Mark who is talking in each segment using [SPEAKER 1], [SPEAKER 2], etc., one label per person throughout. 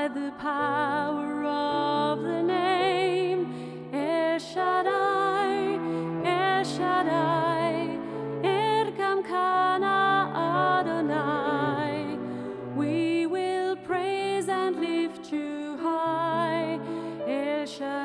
[SPEAKER 1] the power of the name El Shaddai, El Shaddai, Erkamkana Adonai. We will praise and lift you high, El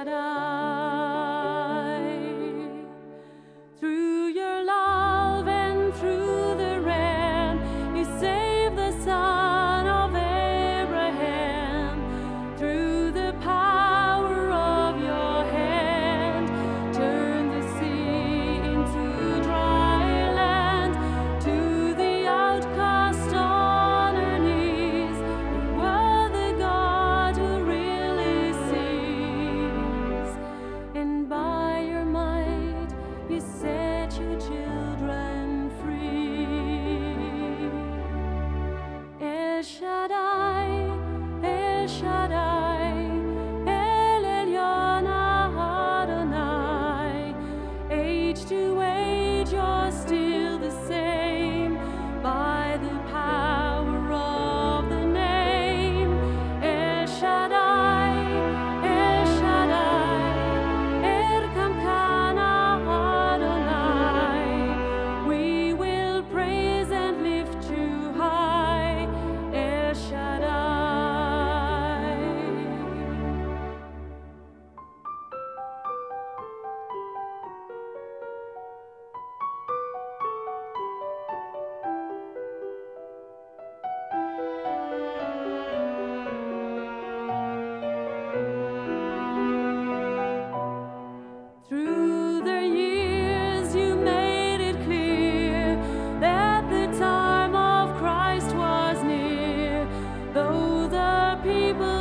[SPEAKER 1] Shaddai. Through your love and through the ram, you saved the son of Abraham. Through the power of your hand, turn the sea into dry land. To the outcast on her knees, you are the God who really sees. And by your might, you set your children free. El Shaddai, El Shaddai, El Elyon Adonai. Age to age, you're still the same. By the power of the name El Shaddai, El Shaddai, Erkamkana Adonai. We will praise and lift you high, El Shaddai. Through the years, you made it clear that the time of Christ was near. Though the people